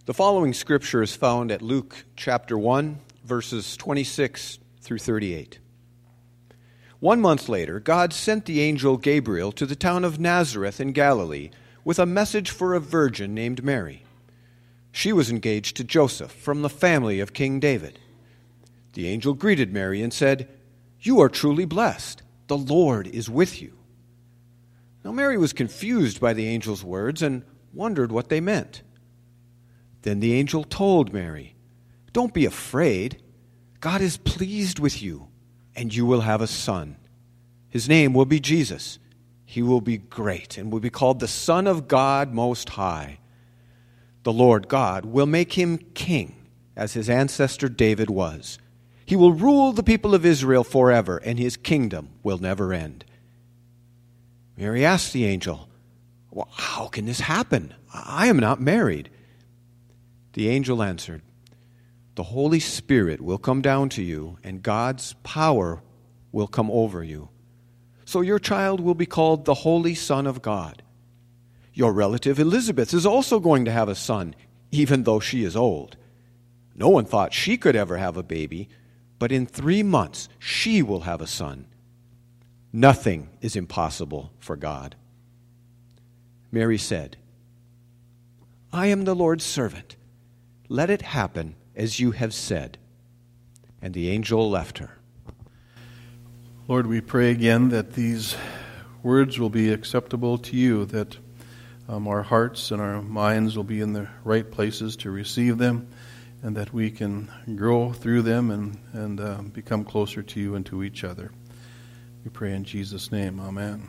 The following scripture is found at Luke chapter 1, verses 26 through 38. 1 month later, God sent the angel Gabriel to the town of Nazareth in Galilee with a message for a virgin named Mary. She was engaged to Joseph from the family of King David. The angel greeted Mary and said, "You are truly blessed. The Lord is with you." Now Mary was confused by the angel's words and wondered what they meant. Then the angel told Mary, "Don't be afraid. God is pleased with you, and you will have a son. His name will be Jesus. He will be great and will be called the Son of God Most High. The Lord God will make him king, as his ancestor David was. He will rule the people of Israel forever, and his kingdom will never end." Mary asked the angel, "Well, how can this happen? I am not married." The angel answered, "The Holy Spirit will come down to you, and God's power will come over you. So your child will be called the Holy Son of God. Your relative Elizabeth is also going to have a son, even though she is old. No one thought she could ever have a baby, but in 3 months she will have a son. Nothing is impossible for God." Mary said, "I am the Lord's servant. Let it happen as you have said." And the angel left her. Lord, we pray again that these words will be acceptable to you, that our hearts and our minds will be in the right places to receive them, and that we can grow through them and become closer to you and to each other. We pray in Jesus' name. Amen.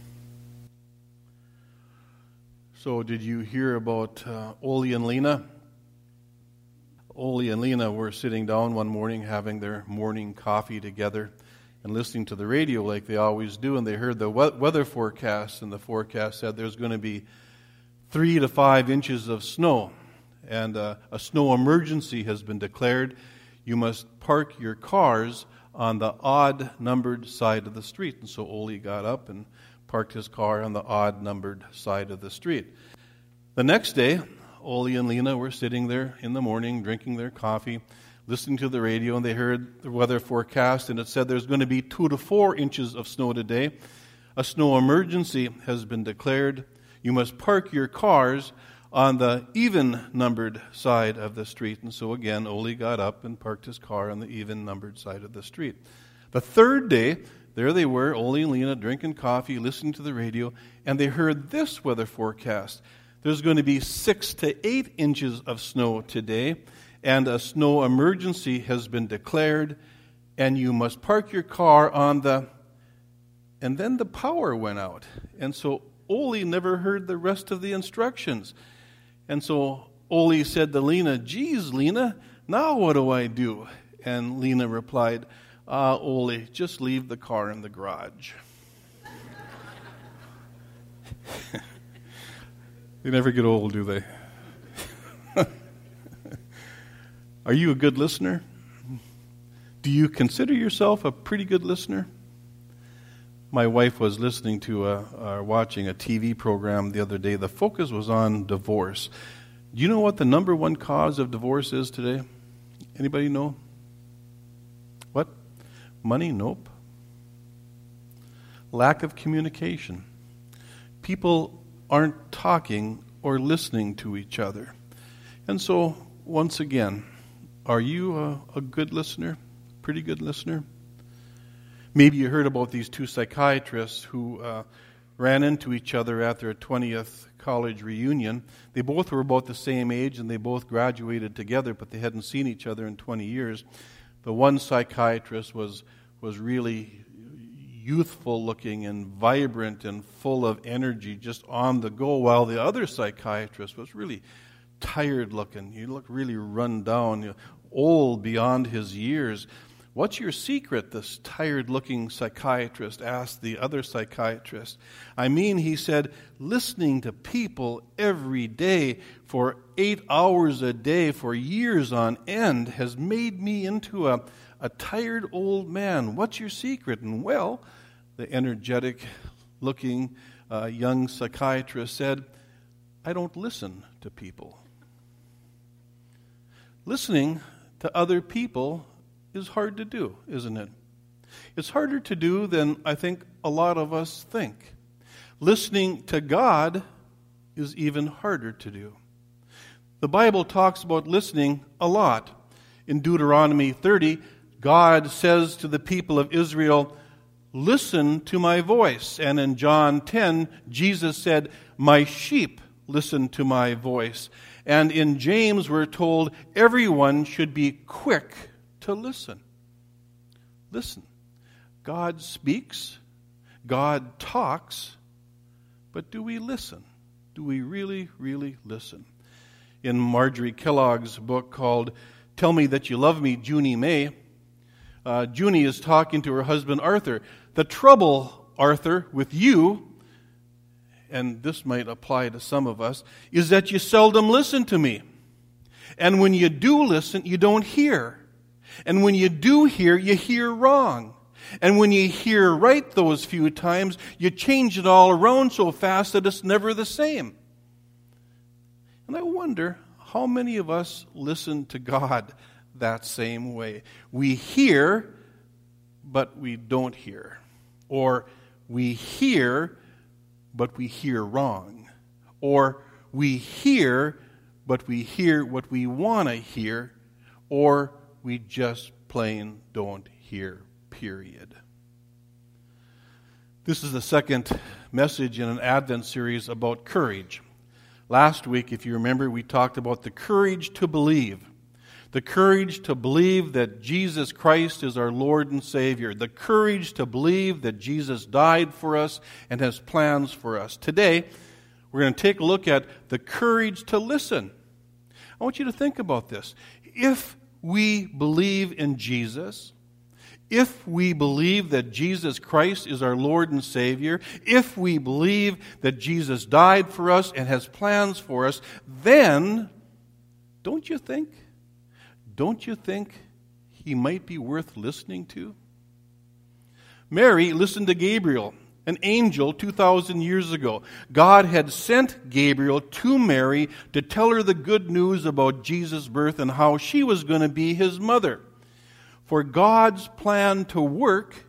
So did you hear about Ole and Lena? Ole and Lena were sitting down one morning having their morning coffee together and listening to the radio like they always do, and they heard the weather forecast, and the forecast said there's going to be 3 to 5 inches of snow, and a snow emergency has been declared. You must park your cars on the odd-numbered side of the street. And so Ole got up and parked his car on the odd-numbered side of the street. The next day, Ole and Lena were sitting there in the morning, drinking their coffee, listening to the radio, and they heard the weather forecast, and it said there's going to be 2 to 4 inches of snow today. A snow emergency has been declared. You must park your cars on the even-numbered side of the street. And so again, Ole got up and parked his car on the even-numbered side of the street. The third day, there they were, Ole and Lena, drinking coffee, listening to the radio, and they heard this weather forecast. There's going to be 6 to 8 inches of snow today, and a snow emergency has been declared, and you must park your car on the... And then the power went out. And so Ole never heard the rest of the instructions. And so Ole said to Lena, "Geez, Lena, now what do I do?" And Lena replied, "Ole, just leave the car in the garage." They never get old, do they? Are you a good listener? Do you consider yourself a pretty good listener? My wife was listening to watching a TV program the other day. The focus was on divorce. Do you know what the number one cause of divorce is today? Anybody know? What? Money? Nope. Lack of communication. People aren't talking or listening to each other. And so, once again, are you a good listener? Pretty good listener? Maybe you heard about these 2 psychiatrists who ran into each other at their 20th college reunion. They both were about the same age, and they both graduated together, but they hadn't seen each other in 20 years. The one psychiatrist was really youthful looking and vibrant and full of energy, just on the go, while the other psychiatrist was really tired looking. He looked really run down, old beyond his years. "What's your secret?" this tired-looking psychiatrist asked the other psychiatrist. He said, listening to people every day for 8 hours a day for years on end has made me into a tired old man. What's your secret? And well, the energetic-looking young psychiatrist said, "I don't listen to people." listening to other people is hard to do, isn't it? It's harder to do than I think a lot of us think. Listening to God is even harder to do. The Bible talks about listening a lot. In Deuteronomy 30, God says to the people of Israel, "Listen to my voice." And in John 10, Jesus said, "My sheep listen to my voice." And in James, we're told everyone should be quick to listen. Listen. God speaks, God talks, but do we listen? Do we really, really listen? In Marjorie Kellogg's book called Tell Me That You Love Me, Junie May, Junie is talking to her husband Arthur. "The trouble, Arthur, with you," and this might apply to some of us, "is that you seldom listen to me. And when you do listen, you don't hear. And when you do hear, you hear wrong. And when you hear right those few times, you change it all around so fast that it's never the same." And I wonder how many of us listen to God that same way. We hear, but we don't hear. Or we hear, but we hear wrong. Or we hear, but we hear what we want to hear. Or we just plain don't hear, period. This is the second message in an Advent series about courage. Last week, if you remember, we talked about the courage to believe. The courage to believe that Jesus Christ is our Lord and Savior. The courage to believe that Jesus died for us and has plans for us. Today, we're going to take a look at the courage to listen. I want you to think about this. If we believe in Jesus, if we believe that Jesus Christ is our Lord and Savior, if we believe that Jesus died for us and has plans for us, then don't you think he might be worth listening to? Mary listened to Gabriel, an angel 2,000 years ago. God had sent Gabriel to Mary to tell her the good news about Jesus' birth and how she was going to be his mother. For God's plan to work,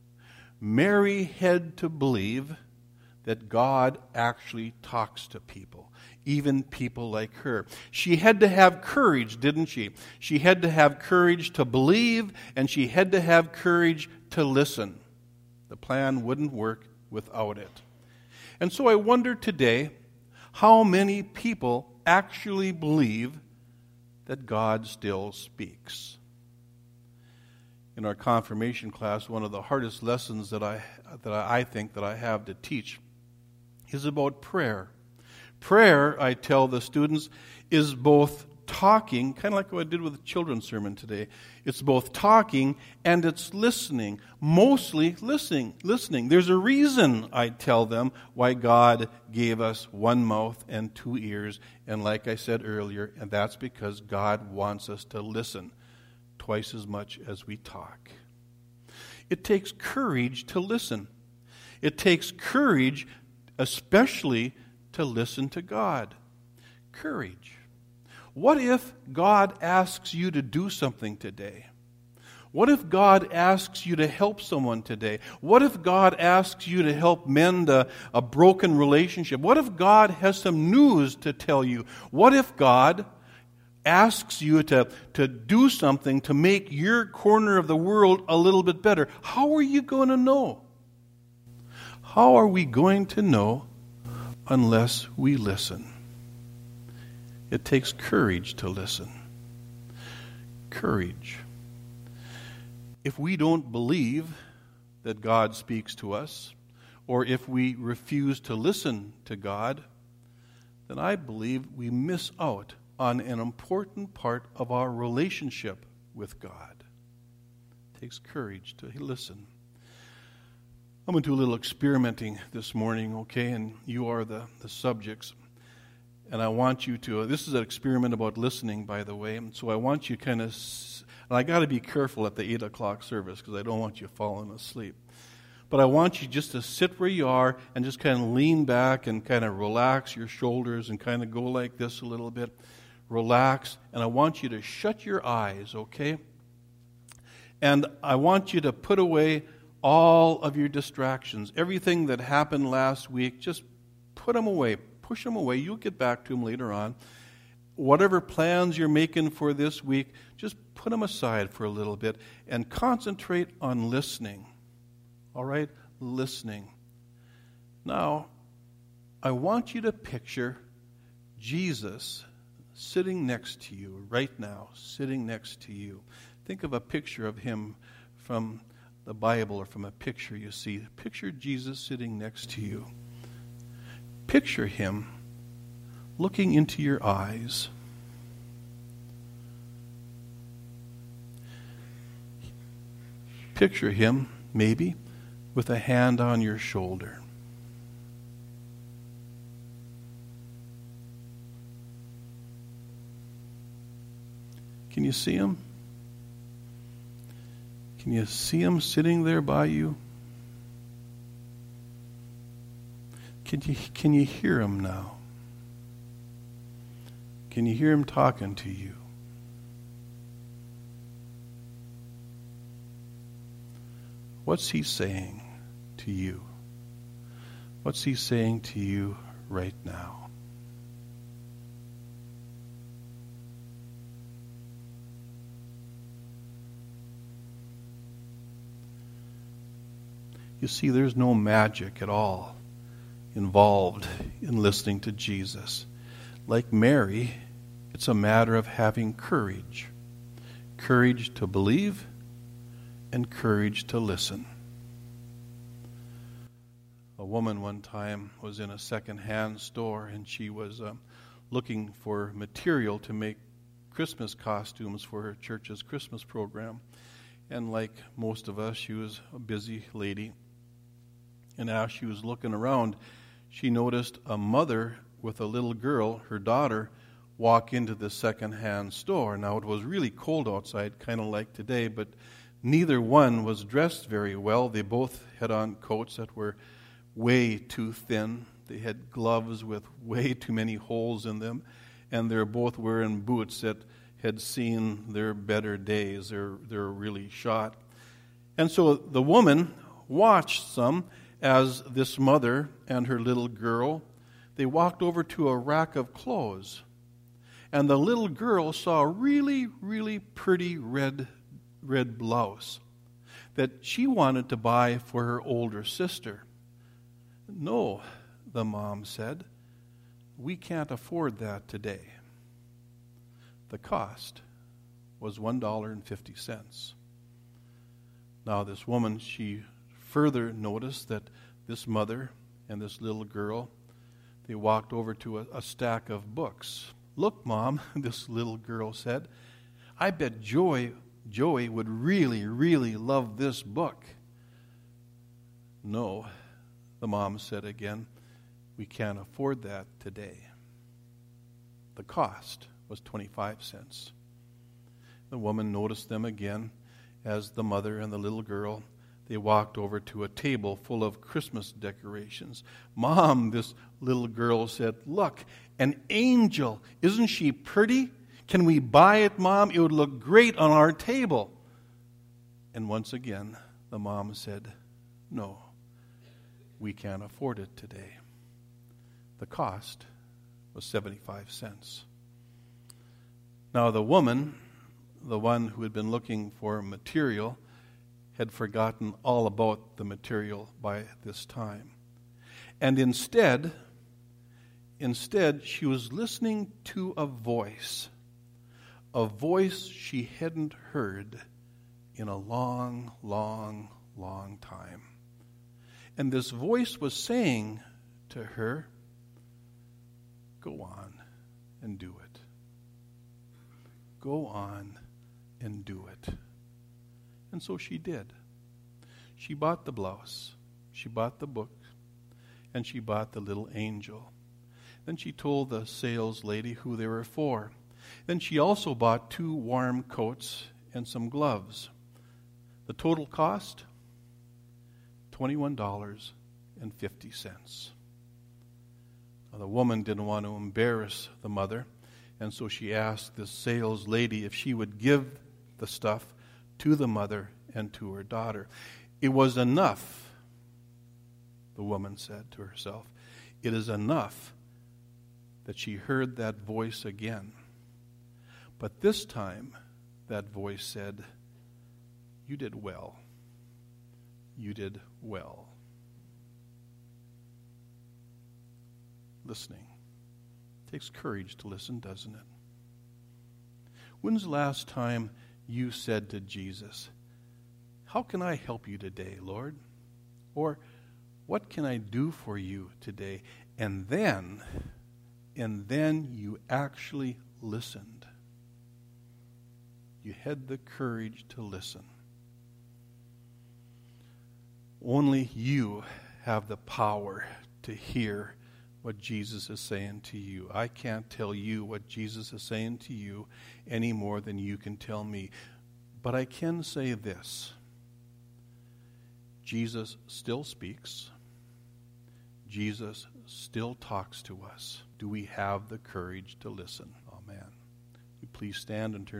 Mary had to believe that God actually talks to people, even people like her. She had to have courage, didn't she? She had to have courage to believe, and she had to have courage to listen. The plan wouldn't work without it. And so I wonder today, how many people actually believe that God still speaks? In our confirmation class, one of the hardest lessons that I think that I have to teach is about prayer. Prayer, I tell the students, is both talking, kind of like what I did with the children's sermon today. It's both talking and it's listening. Mostly listening. There's a reason, I tell them, why God gave us one mouth and two ears. And like I said earlier, and that's because God wants us to listen twice as much as we talk. It takes courage to listen. It takes courage, especially to listen to God. Courage. What if God asks you to do something today? What if God asks you to help someone today? What if God asks you to help mend a broken relationship? What if God has some news to tell you? What if God asks you to do something to make your corner of the world a little bit better? How are you going to know? How are we going to know unless we listen? It takes courage to listen. Courage. If we don't believe that God speaks to us, or if we refuse to listen to God, then I believe we miss out on an important part of our relationship with God. It takes courage to listen. I'm going to do a little experimenting this morning, okay? And you are the subjects. And I want you to, this is an experiment about listening, by the way, and so I want you kind of, and I got to be careful at the 8 o'clock service because I don't want you falling asleep. But I want you just to sit where you are and just kind of lean back and kind of relax your shoulders and kind of go like this a little bit. relax, and I want you to shut your eyes, okay? And I want you to put away all of your distractions. Everything that happened last week, just put them away. Push them away. You'll get back to them later on. Whatever plans you're making for this week, just put them aside for a little bit and concentrate on listening. All right? Listening. Now, I want you to picture Jesus sitting next to you right now, sitting next to you. Think of a picture of him from the Bible or from a picture you see. Picture Jesus sitting next to you. Picture him looking into your eyes. Picture him, maybe, with a hand on your shoulder. Can you see him? Can you see him sitting there by you? Can you hear him now? Can you hear him talking to you? What's he saying to you? What's he saying to you right now? You see, there's no magic at all involved in listening to Jesus. Like Mary, it's a matter of having courage. Courage to believe and courage to listen. A woman one time was in a second-hand store, and she was looking for material to make Christmas costumes for her church's Christmas program. And like most of us, she was a busy lady. And as she was looking around, she noticed a mother with a little girl, her daughter, walk into the second-hand store. Now, it was really cold outside, kind of like today, but neither one was dressed very well. They both had on coats that were way too thin. They had gloves with way too many holes in them, and they're both wearing boots that had seen their better days. They're really shot. And so the woman watched some as this mother and her little girl, they walked over to a rack of clothes. And the little girl saw a really, really pretty red blouse that she wanted to buy for her older sister. No, the mom said, we can't afford that today. The cost was $1.50. Now this woman, she further noticed that this mother and this little girl, they walked over to a stack of books. Look, Mom, this little girl said, I bet Joey would really, really love this book. No, the mom said again, we can't afford that today. The cost was 25 cents. The woman noticed them again as the mother and the little girl, they walked over to a table full of Christmas decorations. Mom, this little girl said, look, an angel. Isn't she pretty? Can we buy it, Mom? It would look great on our table. And once again, the mom said, no, we can't afford it today. The cost was 75 cents. Now the woman, the one who had been looking for material, had forgotten all about the material by this time. And instead, she was listening to a voice she hadn't heard in a long, long, long time. And this voice was saying to her, go on and do it. Go on and do it. And so she did. She bought the blouse, she bought the book, and she bought the little angel. Then she told the sales lady who they were for. Then she also bought 2 warm coats and some gloves. The total cost? $21.50. Now, the woman didn't want to embarrass the mother, And so she asked this sales lady if she would give the stuff to the mother and to her daughter. It was enough, the woman said to herself. It is enough that she heard that voice again. But this time, that voice said, "You did well. You did well." Listening. It takes courage to listen, doesn't it? When's the last time you said to Jesus, "How can I help you today, Lord?" Or, "What can I do for you today?" And then you actually listened. You had the courage to listen. Only you have the power to hear what Jesus is saying to you. I can't tell you what Jesus is saying to you any more than you can tell me. But I can say this. Jesus still speaks. Jesus still talks to us. Do we have the courage to listen? Amen. You please stand and turn